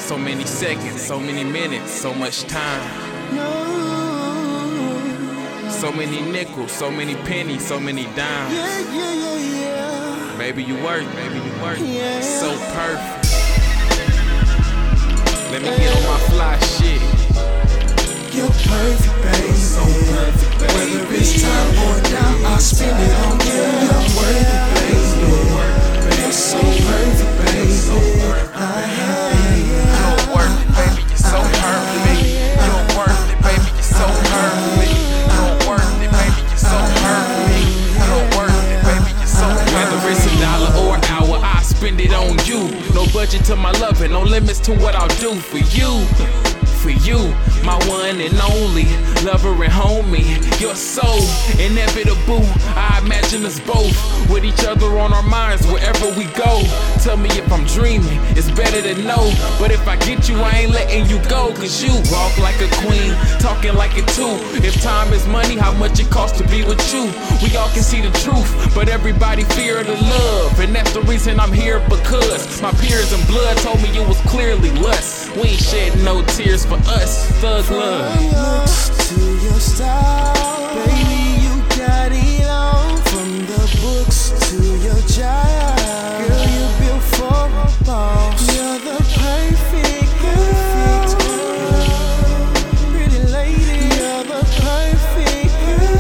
So many seconds, so many minutes, so much time. So many nickels, so many pennies, so many dimes. Baby, you work, so perfect. Let me get on my fly shit. You're perfect, baby. So perfect, baby. Whether it's time or now, I'll spend it on you. You're worth it, baby. You're so perfect, baby. You're worth it, baby. You're so perfect. You're worth it, baby. You're so perfect. You're worth it, baby. You're so perfect. You're worth it, baby. You're so perfect. Whether it's $1 or an hour, I spend it on you. No budget to my loving, no limits to what I'll do for you. For you, my one and only lover and homie. You're so inevitable. I imagine us both with each other on our minds wherever we go. Tell me if I'm dreaming, it's better to know. But if I get you, I ain't letting you go. Cause you walk like a queen, talking like a two. If time is money, how much it costs to be with you? We all can see the truth, but everybody fear the love. And that's the reason I'm here, because my peers in blood told me it was clearly lust. We ain't shedding no tears for us, thug love. From your looks to your style, baby, you got it all. From the books to your job, girl, you built for a boss. You're the perfect girl, pretty lady. You're the perfect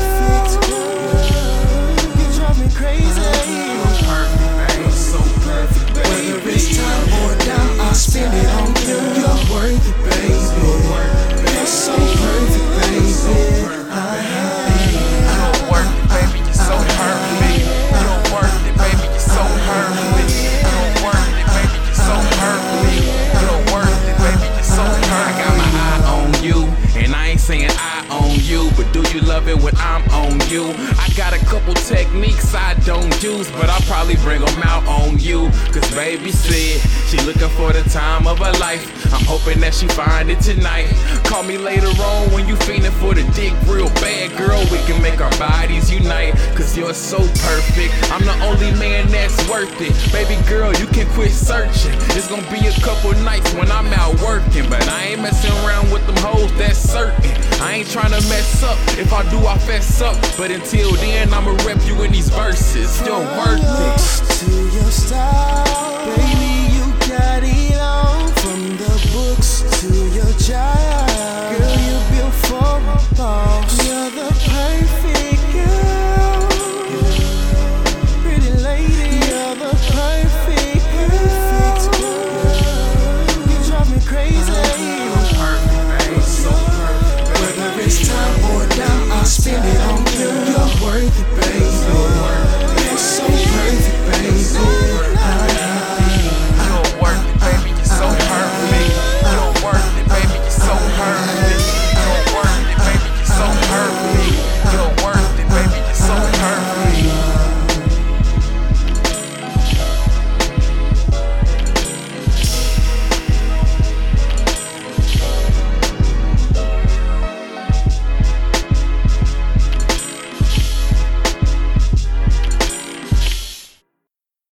girl. You drive me crazy. You're perfect, baby. So perfect, baby. Whether it's time or now, I'll spend it on you. You're worth it, baby. You're so perfect, baby. You're worth it, baby. You're so perfect. You're worth it, baby. You're so perfect. You're worth it, baby. You're so perfect. You're worth it, baby. You're so perfect. I got my eye on you, and I ain't saying I own you, but do you love it when I'm on you? I got a couple techniques I don't use, but I'll probably bring them out on you. Cause baby said she looking for the time of her life. I'm hoping that she find it tonight. Call me later on when you feeling for the dick real bad, girl. We can make our bodies unite, cause you're so perfect. I'm the only man that's worth it. Baby girl, you can quit searching. It's gonna be a couple nights when I'm out working, but I ain't messing around with them hoes, that's certain. I ain't trying to mess up. If I do, I fess up. But until then, I'ma rep you in these verses. You're worth it. To your style, baby, you got it all. From the books to your job, girl, you built for a boss. You're the perfect girl, pretty lady. You're the perfect girl. You drive me crazy. You're perfect, baby. So perfect, baby. Whether it's time or now, I'll spend it on you. You're worth it, baby.